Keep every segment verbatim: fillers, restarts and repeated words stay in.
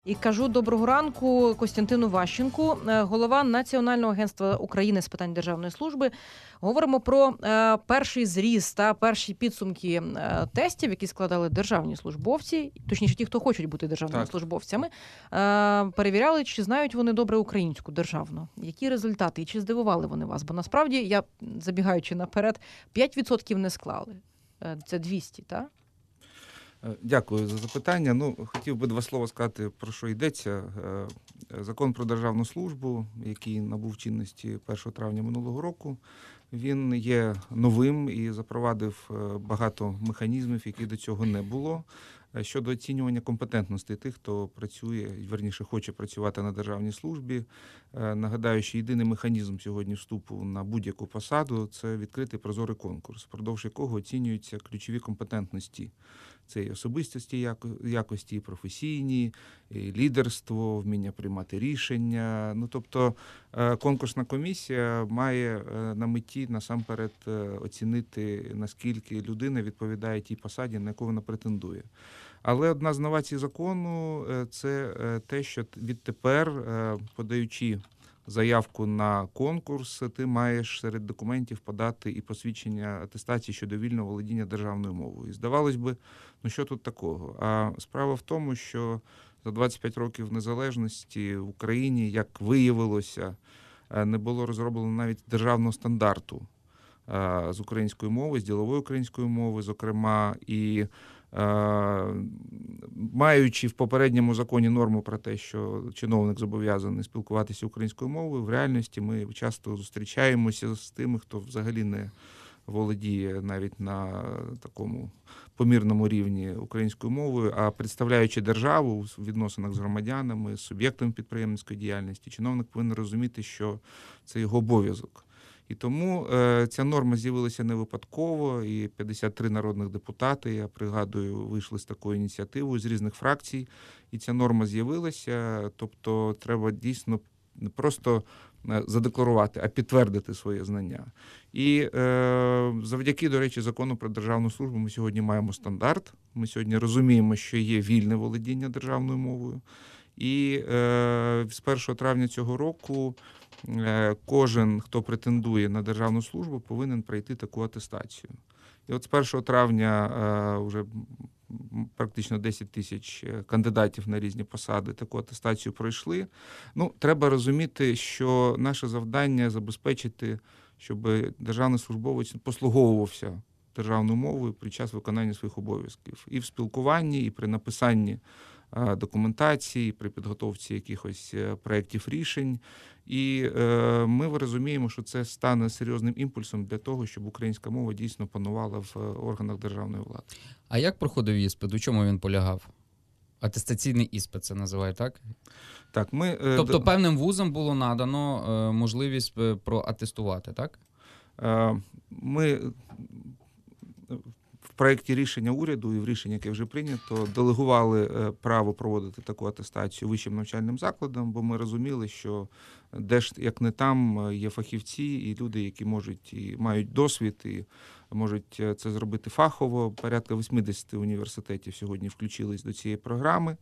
І кажу доброго ранку Костянтину Ващенку, голова Національного агентства України з питань державної служби. Говоримо про е, перший зріз та перші підсумки е, тестів, які складали державні службовці, точніше ті, хто хочуть бути державними Так. службовцями. Е, перевіряли, чи знають вони добре українську державну. Які результати і чи здивували вони вас? Бо насправді, я забігаючи наперед, п'ять відсотків не склали. Е, це двісті, так? Дякую за запитання. Ну, хотів би два слова сказати, про що йдеться. Закон про державну службу, який набув чинності першого травня минулого року, він є новим і запровадив багато механізмів, які до цього не було. Щодо оцінювання компетентності тих, хто працює, верніше хоче працювати на державній службі. Нагадаю, що єдиний механізм сьогодні вступу на будь-яку посаду – це відкритий прозорий конкурс, впродовж якого оцінюються ключові компетентності. Це і особистості якості, і професійні, і лідерство, вміння приймати рішення. Ну, тобто конкурсна комісія має на меті насамперед оцінити, наскільки людина відповідає тій посаді, на яку вона претендує. Але одна з новацій закону – це те, що відтепер, подаючи заявку на конкурс, ти маєш серед документів подати і посвідчення атестації щодо вільного володіння державною мовою. І здавалось би, ну що тут такого? А справа в тому, що за двадцять п'ять років незалежності в Україні, як виявилося, не було розроблено навіть державного стандарту з української мови, з ділової української мови, зокрема, і маючи в попередньому законі норму про те, що чиновник зобов'язаний спілкуватися українською мовою, в реальності ми часто зустрічаємося з тими, хто взагалі не володіє навіть на такому помірному рівні українською мовою, а представляючи державу у відносинах з громадянами, з суб'єктами підприємницької діяльності, чиновник повинен розуміти, що це його обов'язок. І тому е, ця норма з'явилася не випадково, і п'ятдесят три народних депутати, я пригадую, вийшли з такою ініціативою з різних фракцій, і ця норма з'явилася, тобто треба дійсно не просто задекларувати, а підтвердити своє знання. І е, завдяки, до речі, закону про державну службу ми сьогодні маємо стандарт, ми сьогодні розуміємо, що є вільне володіння державною мовою, і е, з першого травня цього року кожен, хто претендує на державну службу, повинен пройти таку атестацію. І от з першого травня вже практично десять тисяч кандидатів на різні посади таку атестацію пройшли. Ну, треба розуміти, що наше завдання забезпечити, щоб державний службовець послуговувався державною мовою під час виконання своїх обов'язків. І в спілкуванні, і при написанні документації, при підготовці якихось проєктів рішень. І е, ми розуміємо, що це стане серйозним імпульсом для того, щоб українська мова дійсно панувала в органах державної влади. А як проходив іспит? У чому він полягав? Атестаційний іспит це називають, так? Так, ми... Е, тобто до... певним вузам було надано е, можливість проатестувати, так? Е, ми... В проєкті рішення уряду і в рішенні, яке вже прийнято, делегували право проводити таку атестацію вищим навчальним закладам, бо ми розуміли, що де ж, як не там, є фахівці і люди, які можуть і мають досвід, і можуть це зробити фахово. Порядка вісімдесят університетів сьогодні включились до цієї програми.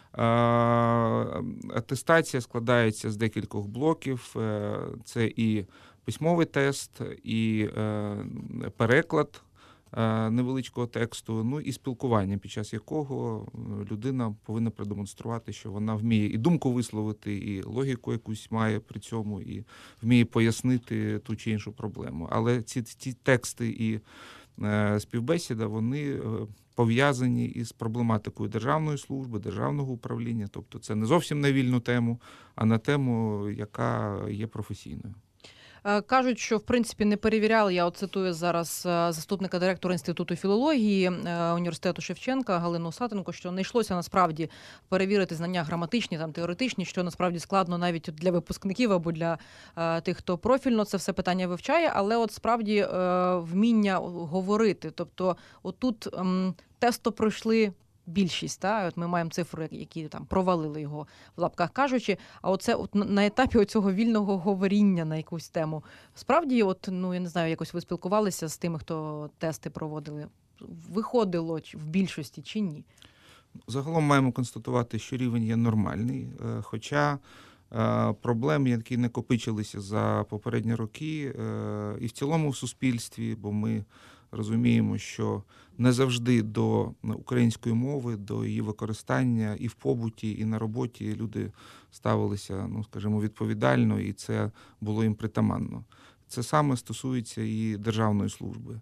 Атестація складається з декількох блоків. Це і письмовий тест, і переклад невеличкого тексту, ну і спілкування, під час якого людина повинна продемонструвати, що вона вміє і думку висловити, і логіку якусь має при цьому, і вміє пояснити ту чи іншу проблему. Але ці, ці тексти і е, співбесіда, вони пов'язані із проблематикою державної служби, державного управління. Тобто це не зовсім на вільну тему, а на тему, яка є професійною. Кажуть, що, в принципі, не перевіряли, я от цитую зараз заступника директора Інституту філології університету Шевченка Галину Сатенко, що не йшлося насправді перевірити знання граматичні, там, теоретичні, що насправді складно навіть для випускників або для тих, хто профільно це все питання вивчає, але от справді вміння говорити. Тобто отут тесто пройшли більшість, та? От ми маємо цифри, які там провалили його, в лапках кажучи, а оце от на етапі оцього вільного говоріння на якусь тему. Справді, от, ну, я не знаю, якось ви спілкувалися з тими, хто тести проводили? Виходило в більшості чи ні? Загалом маємо констатувати, що рівень є нормальний, е, хоча е, проблем, які накопичилися за попередні роки, е, і в цілому в суспільстві, бо ми розуміємо, що не завжди до української мови, до її використання і в побуті, і на роботі люди ставилися, ну, скажімо, відповідально, і це було їм притаманно. Це саме стосується і державної служби.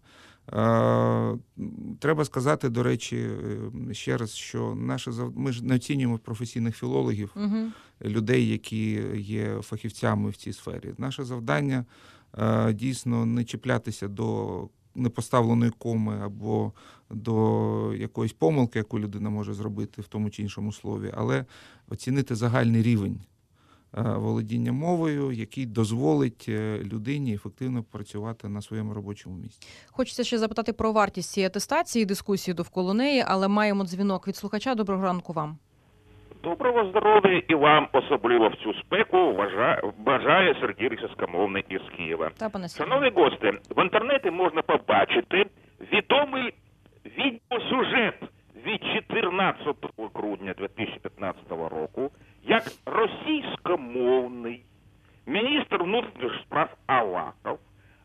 Е, Треба сказати, до речі, е, ще раз, що наше зав- ми ж не оцінюємо професійних філологів, Угу. людей, які є фахівцями в цій сфері. Наше завдання е, дійсно не чіплятися до непоставленої коми або до якоїсь помилки, яку людина може зробити в тому чи іншому слові, але оцінити загальний рівень е, володіння мовою, який дозволить е, людині ефективно працювати на своєму робочому місці. Хочеться ще запитати про вартість цієї атестації, дискусії довкола неї, але маємо дзвінок від слухача. Доброго ранку вам. Доброго здоров'я і вам, особливо в цю спеку, вважа- бажає Сергій Російськомовний із Києва. Та, пане Сергію. Шановні гості, в інтернеті можна побачити відомий відеосюжет від чотирнадцятого грудня дві тисячі п'ятнадцятого року, як російськомовний міністр внутрішніх справ Аваков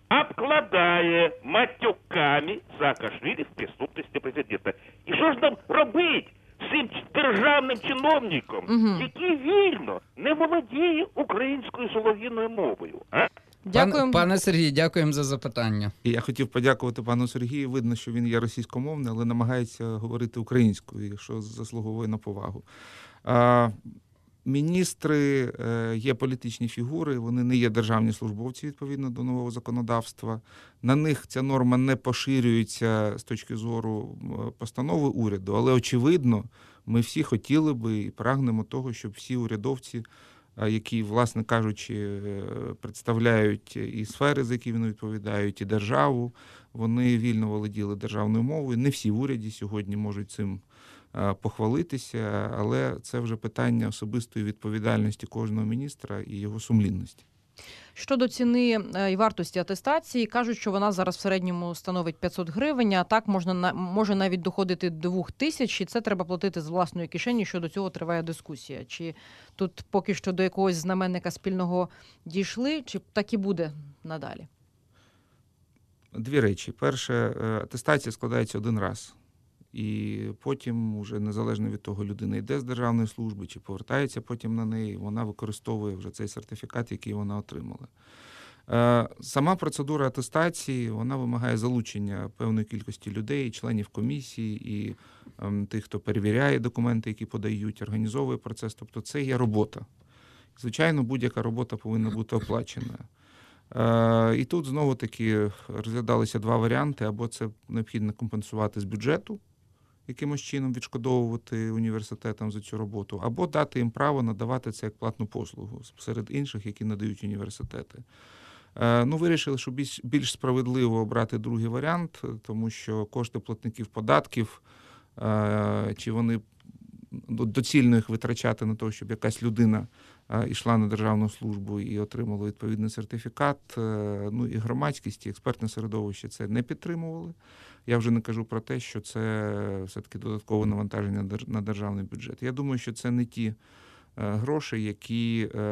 обкладає матюками Саакашвілі в присутності президента. І що ж нам робить з цим державним чиновником, Мгм. який вільно не володіє українською солов'їною мовою? А? Дякуємо. Пане, пане Сергій, дякуємо за запитання. І я хотів подякувати пану Сергію. Видно, що він є російськомовний, але намагається говорити українською, що заслуговує на повагу. А, міністри е, є політичні фігури, вони не є державні службовці відповідно до нового законодавства. На них ця норма не поширюється з точки зору е, постанови уряду, але очевидно, ми всі хотіли би і прагнемо того, щоб всі урядовці, які, власне кажучи, представляють і сфери, за які вони відповідають, і державу, вони вільно володіли державною мовою. Не всі в уряді сьогодні можуть цим похвалитися, але це вже питання особистої відповідальності кожного міністра і його сумлінності. Щодо ціни е, і вартості атестації, кажуть, що вона зараз в середньому становить п'ятсот гривень, а так можна на- може навіть доходити до двох тисяч, і це треба платити з власної кишені. Щодо цього триває дискусія. Чи тут поки що до якогось знаменника спільного дійшли, чи так і буде надалі? Дві речі. Перше, атестація складається один раз. І потім, уже незалежно від того, людина йде з державної служби чи повертається потім на неї, вона використовує вже цей сертифікат, який вона отримала. Е, Сама процедура атестації, вона вимагає залучення певної кількості людей, членів комісії і ем, тих, хто перевіряє документи, які подають, організовує процес. Тобто це є робота. Звичайно, будь-яка робота повинна бути оплачена. Е, І тут знову-таки розглядалися два варіанти. Або це необхідно компенсувати з бюджету, якимось чином відшкодовувати університетам за цю роботу, або дати їм право надавати це як платну послугу серед інших, які надають університети. Е, Ну, вирішили, що більш, більш справедливо обрати другий варіант, тому що кошти платників податків, е, чи вони доцільно їх витрачати на те, щоб якась людина е, йшла на державну службу і отримала відповідний сертифікат. Е, Ну і громадськість, і експертне середовище це не підтримували. Я вже не кажу про те, що це все-таки додаткове навантаження дер- на державний бюджет. Я думаю, що це не ті е, гроші, які е,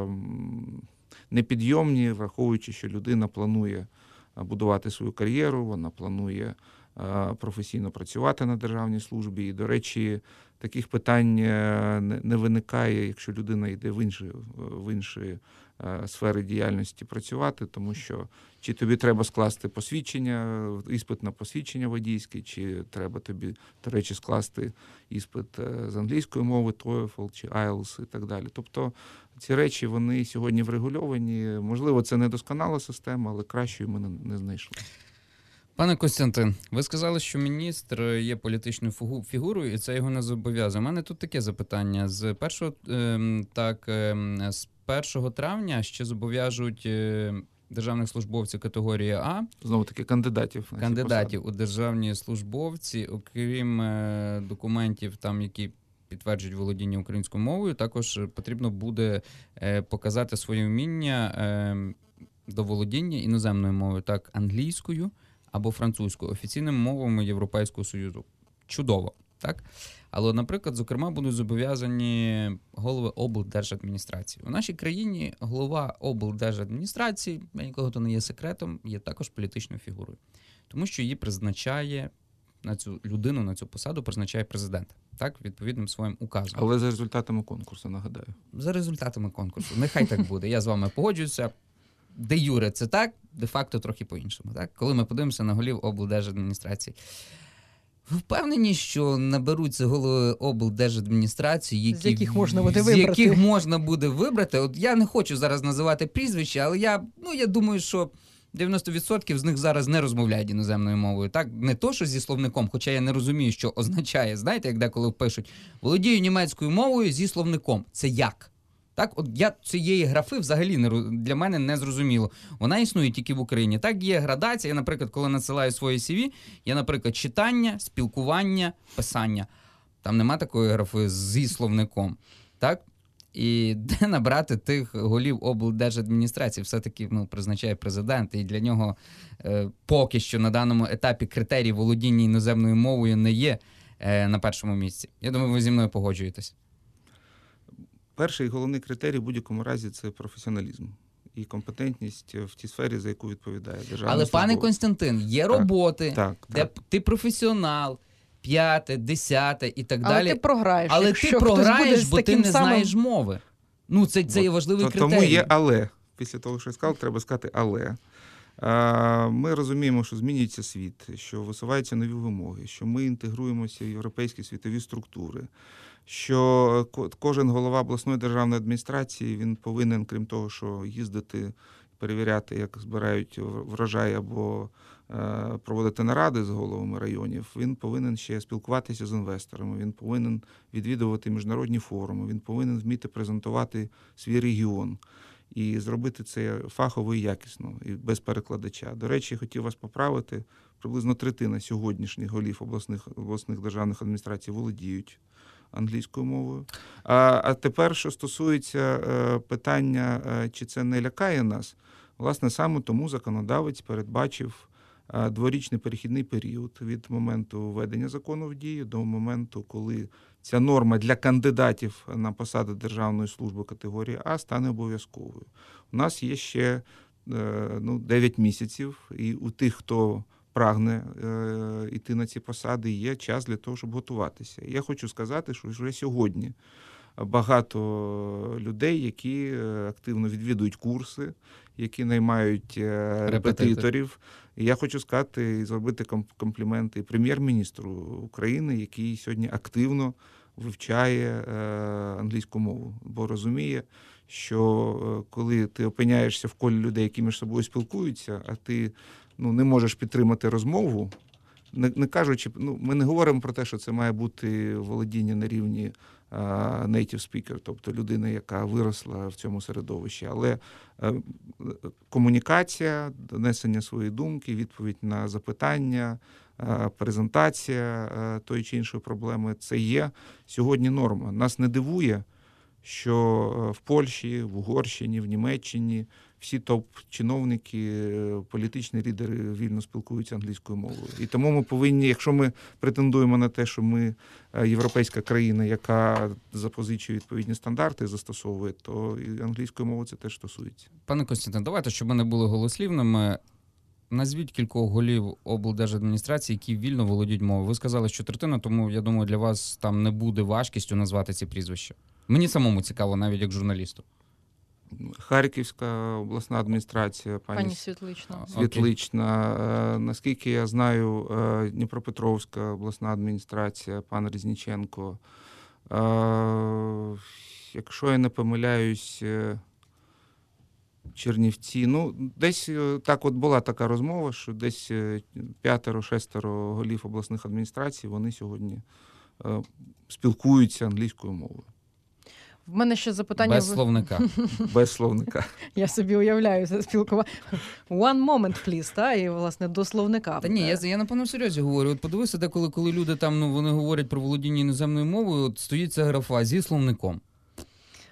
м, непідйомні, враховуючи, що людина планує е, будувати свою кар'єру, вона планує е, професійно працювати на державній службі. І, до речі, таких питань е, не не виникає, якщо людина йде в інші, в інші е, сфери діяльності працювати, тому що чи тобі треба скласти посвідчення, іспит на посвідчення водійське, чи треба тобі, до речі, скласти іспит е, з англійської мови, TOEFL чи ай ел ті ес і так далі. Тобто ці речі, вони сьогодні врегульовані. Можливо, це не досконала система, але кращої ми не, не знайшли. Пане Костянтин, ви сказали, що міністр є політичною фігу- фігурою, і це його не зобов'язує. У мене тут таке запитання. З першого, ем, так, ем, з першого травня ще зобов'яжуть е, державних службовців категорії А, Знову-таки кандидатів. на ці кандидатів у державні службовці, окрім е, документів, там, які підтверджують володіння українською мовою, також потрібно буде е, показати своє вміння е, до володіння іноземною мовою, так, англійською або французькою, офіційними мовами Європейського Союзу. Чудово, так? Але, наприклад, зокрема, будуть зобов'язані голови облдержадміністрації. У нашій країні голова облдержадміністрації, для нікого то не є секретом, є також політичною фігурою. Тому що її призначає на цю людину, на цю посаду призначає президент, так, відповідним своїм указом. Але за результатами конкурсу, нагадаю. За результатами конкурсу. Нехай так буде. Я з вами погоджуюся. Де юре це так, де-факто трохи по-іншому. Так? Коли ми подивимося на голів облдержадміністрації. Ви впевнені, що наберуться голови облдержадміністрації, які, з яких можна буде з вибрати? яких можна буде вибрати? От я не хочу зараз називати прізвища, але я, ну, я думаю, що дев'яносто відсотків з них зараз не розмовляють іноземною мовою. Так, не то, що зі словником, хоча я не розумію, що означає. Знаєте, як деколи пишуть, володію німецькою мовою зі словником. Це як? Так, от я цієї графи взагалі не, для мене не зрозуміло. Вона існує тільки в Україні. Так, є градація. Я, наприклад, коли надсилаю своє сі ві, є, наприклад, читання, спілкування, писання. Там нема такої графи зі словником. Так? І де набрати тих голів облдержадміністрації? Все-таки, ну, призначає президент, і для нього е, поки що на даному етапі критерій володіння іноземною мовою не є е, на першому місці. Я думаю, ви зі мною погоджуєтесь. Перший і головний критерій в будь-якому разі – це професіоналізм і компетентність в тій сфері, за яку відповідає державний Але, службовець. пане Константин, є Так, роботи, так, де так. ти професіонал, п'яте, десяте і так Але далі. ти програєш. Але якщо ти хтось буде програєш, з бо ти таким не самим... знаєш мови. Ну, це, це є важливий То- критерій. Тому є але. Після того, що я сказав, треба сказати але. А, Ми розуміємо, що змінюється світ, що висуваються нові вимоги, що ми інтегруємося в європейські світові структури, що ко- кожен голова обласної державної адміністрації, він повинен, крім того, що їздити, перевіряти, як збирають врожай або е, проводити наради з головами районів, він повинен ще спілкуватися з інвесторами, він повинен відвідувати міжнародні форуми, він повинен вміти презентувати свій регіон. І зробити це фахово і якісно, і без перекладача. До речі, хотів вас поправити, приблизно третина сьогоднішніх голів обласних, обласних державних адміністрацій володіють англійською мовою. А, а тепер, що стосується е, питання, е, чи це не лякає нас, власне, саме тому законодавець передбачив е, дворічний перехідний період від моменту введення закону в дію до моменту, коли ця норма для кандидатів на посади державної служби категорії А стане обов'язковою. У нас є ще ну, дев'ять місяців, і у тих, хто прагне е, йти на ці посади, є час для того, щоб готуватися. І я хочу сказати, що вже сьогодні багато людей, які активно відвідують курси, які наймають репетиторів. І я хочу сказати і зробити компліменти прем'єр-міністру України, який сьогодні активно вивчає англійську мову, бо розуміє, що коли ти опиняєшся в колі людей, які між собою спілкуються, а ти ну, не можеш підтримати розмову, не, не кажучи, ну, ми не говоримо про те, що це має бути володіння на рівні uh, native speaker, тобто людина, яка виросла в цьому середовищі, але uh, комунікація, донесення своєї думки, відповідь на запитання, uh, презентація uh, тої чи іншої проблеми – це є сьогодні норма. Нас не дивує, що в Польщі, в Угорщині, в Німеччині всі топ-чиновники, політичні лідери вільно спілкуються англійською мовою. І тому ми повинні, якщо ми претендуємо на те, що ми європейська країна, яка запозичує відповідні стандарти, застосовує, то і англійською мовою це теж стосується. Пане Костянтин, давайте, щоб ми не були голослівними, назвіть кількох голів облдержадміністрації, які вільно володіють мовою. Ви сказали, що третина, тому, я думаю, для вас там не буде важкістю назвати ці прізвища. Мені самому цікаво, навіть як журналісту. Харківська обласна адміністрація, пані, пані Світлична. Світлична. Е, наскільки я знаю, е, Дніпропетровська обласна адміністрація, пан Різніченко. Е, якщо я не помиляюсь, е, Чернівці. Ну, десь так от була така розмова, що десь п'ятеро-шестеро голів обласних адміністрацій, вони сьогодні е, спілкуються англійською мовою. В мене ще запитання... Без словника. Без словника. Я собі уявляю це спілкування. One moment, please, та? І, власне, до словника. Та ні, я, я на повному серйозі говорю. От подивися, деколи, коли люди там, ну, вони говорять про володіння іноземною мовою, от стоїть ця графа зі словником.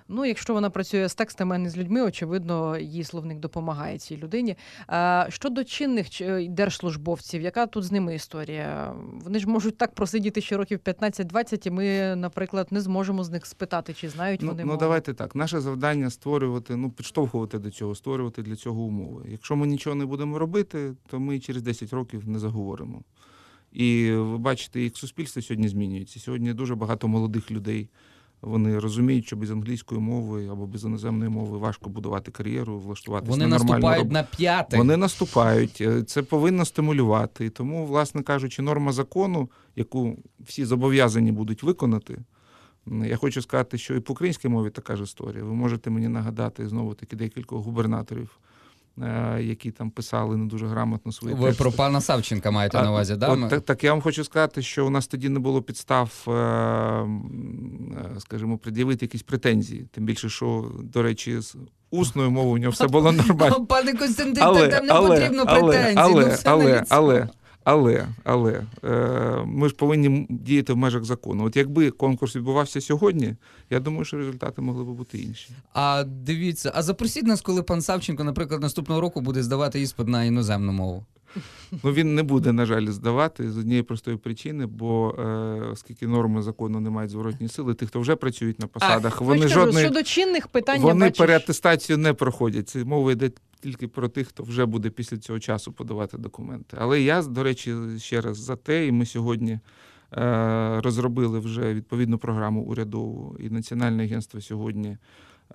Ну, якщо вона працює з текстами, а не з людьми, очевидно, її словник допомагає цій людині. А щодо чинних ч- держслужбовців, яка тут з ними історія? Вони ж можуть так просидіти ще років п'ятнадцять-двадцять, і ми, наприклад, не зможемо з них спитати, чи знають Ну, вони ну мову. давайте так. Наше завдання створювати, ну підштовхувати до цього, створювати для цього умови. Якщо ми нічого не будемо робити, то ми через десять років не заговоримо. І ви бачите, як суспільство сьогодні змінюється. Сьогодні дуже багато молодих людей. Вони розуміють, що без англійської мови або без іноземної мови важко будувати кар'єру, влаштуватися Вони на нормальну наступають роботу. на п'яти. Вони наступають. Це повинно стимулювати. І тому, власне кажучи, норма закону, яку всі зобов'язані будуть виконати. Я хочу сказати, що і по українській мові така ж історія. Ви можете мені нагадати знову-таки декількох губернаторів, які там писали не дуже грамотно свої Ви тексти. про пана Савченка маєте А, на увазі, да? От, так, так я вам хочу сказати, що у нас тоді не було підстав, е, е, скажімо, пред'явити якісь претензії. Тим більше, що, до речі, з усною мовою у нього все було нормально. Пане Костянтин, Але, там не але, потрібно але, претензій, але, ну все але, на лицо. але, але, але, е, ми ж повинні діяти в межах закону. От якби конкурс відбувався сьогодні, я думаю, що результати могли б бути інші. А дивіться, а запросіть нас, коли пан Савченко, наприклад, наступного року буде здавати іспит на іноземну мову. Ну, він не буде, на жаль, здавати з однієї простої причини, бо е, оскільки норми закону не мають зворотньої сили, тих, хто вже працюють на посадах, Ось вони кажу, жодної... щодо чинних питань, Вони я бачу, переатестацію не проходять. Це мова йде тільки про тих, хто вже буде після цього часу подавати документи. Але я, до речі, ще раз за те, і ми сьогодні е, розробили вже відповідну програму урядову, і Національне агентство сьогодні, е,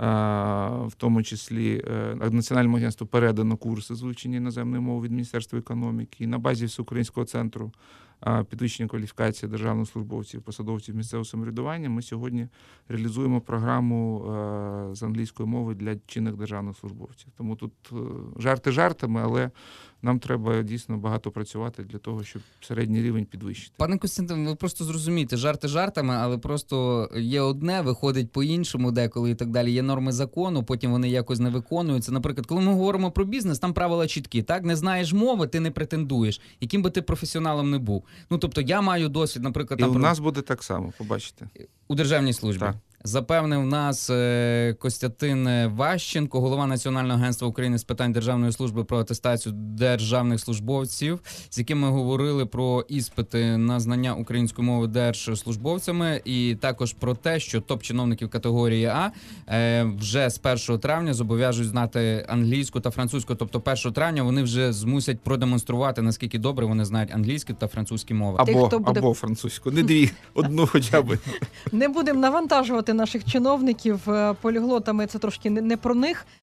в тому числі е, Національному агентству передано курси з вивчення іноземної мови від Міністерства економіки. І на базі Всеукраїнського центру е, підвищення кваліфікації державних службовців, посадовців місцевого самоврядування ми сьогодні реалізуємо програму е, з англійської мови для чинних державних службовців. Тому тут е, жарти жартами, але нам треба дійсно багато працювати для того, щоб середній рівень підвищити. Пане Костянтин, ви просто зрозумієте, жарти жартами, але просто є одне, виходить по-іншому деколи і так далі. Є норми закону, потім вони якось не виконуються. Наприклад, коли ми говоримо про бізнес, там правила чіткі, так? Не знаєш мови, ти не претендуєш, яким би ти професіоналом не був. Ну, тобто я маю досвід, наприклад, І там у про- нас буде так само, побачите. у державній службі. Так. Запевнив нас е, Костянтин Ващенко, голова Національного агентства України з питань державної служби про атестацію державних службовців, з яким ми говорили про іспити на знання української мови держслужбовцями, і також про те, що топ-чиновників категорії А е, вже з першого травня зобов'яжуть знати англійську та французьку. Тобто першого травня вони вже змусять продемонструвати, наскільки добре вони знають англійську та французьку мови. Тих, Або, хто буде- або французьку. Не дві, одну хоча б. не будемо навантажувати наших чиновників е, поліглотами, це трошки не, не про них.